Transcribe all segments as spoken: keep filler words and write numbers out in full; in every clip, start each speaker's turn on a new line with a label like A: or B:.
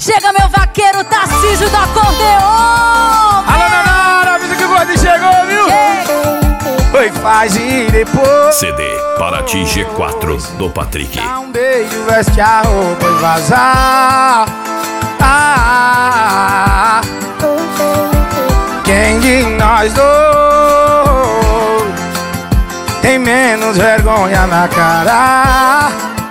A: Chega meu vaqueiro Tarcísio do acordeon.
B: Alô, Nanara, avisa que o gordinho chegou, viu? Foi, faz e depois
C: C D Paraty G quatro do Patrick.
B: dá um beijo, veste a roupa e vazar. Ah, quem de nós dois tem menos vergonha na cara?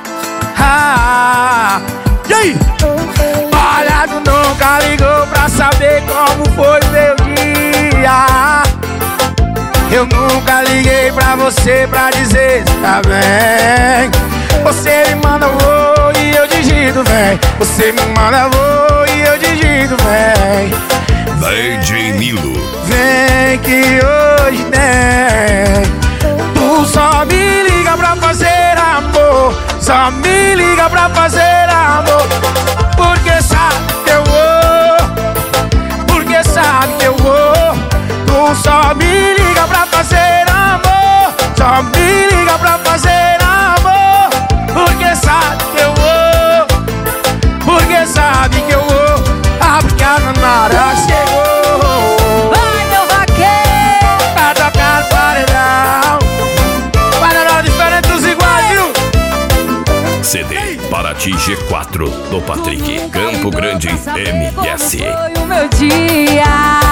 B: Ah, e aí? Olha, tu nunca ligou pra saber como foi meu dia. Eu nunca liguei pra você pra dizer se tá bem. Você me manda vou e eu digito vem. Você me manda vou e eu digito vem.
C: D J Nilo.
B: Vem que hoje tem. Tu só me liga pra fazer amor. Só me liga pra fazer amor. Porque sabe que eu vou. Porque sabe que eu vou. Tu só me liga pra fazer amor. Só me liga pra fazer amor. Porque sabe que eu vou. Porque sabe que eu vou. Ah, porque a Nanara chegou.
A: Vai meu vaqueiro.
B: Pra tocar no paredão. Paredão diferente dos iguais, viu?
C: C D Paraty G quatro do Patrick. Campo Grande M S.
A: Foi o meu dia.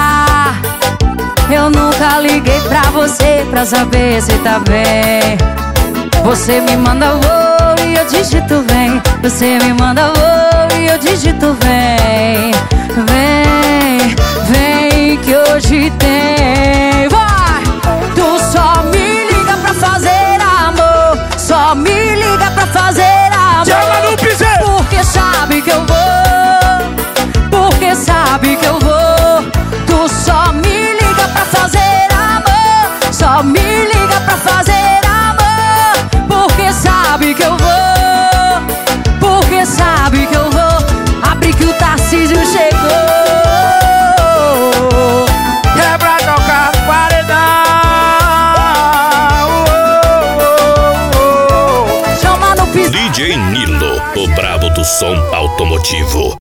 A: Eu nunca liguei pra você pra saber se tá bem. Você me manda vou e eu digito vem. Você me manda vou e eu digito vem. Vem, vem que hoje tem. Vai! Tu só me liga pra fazer amor. Só me liga pra fazer amor.
B: Chama no piseiro.
A: Porque sabe que eu vou. Porque sabe que eu vou. Tu só me liga pra fazer amor. Só me liga pra fazer amor. Porque sabe que eu vou. Porque sabe que eu vou. Abre que o Tarcísio chegou.
B: É pra tocar no paredão.
A: Chama no piso.
C: D J Nilo, o brabo do som automotivo.